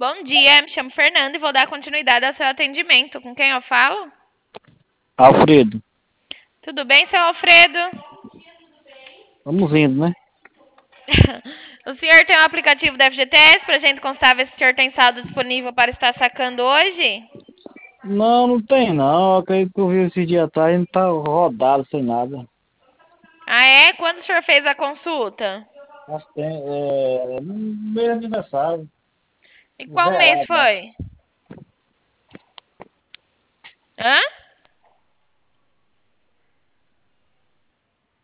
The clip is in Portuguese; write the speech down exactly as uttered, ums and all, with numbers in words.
Bom dia, me chamo Fernanda e vou dar continuidade ao seu atendimento. Com quem eu falo? Alfredo, Tudo bem, seu Alfredo? vamos indo, né? O senhor tem o aplicativo da F G T S para a gente constar ver se o senhor tem saldo disponível para estar sacando hoje? Não, não tem não. Eu acredito que eu vi esse dia atrás, não tá rodado sem nada. Ah, é? Quando o senhor fez a consulta? Mas tem, é, no meu aniversário, E qual mês zerado, né? foi? Hã?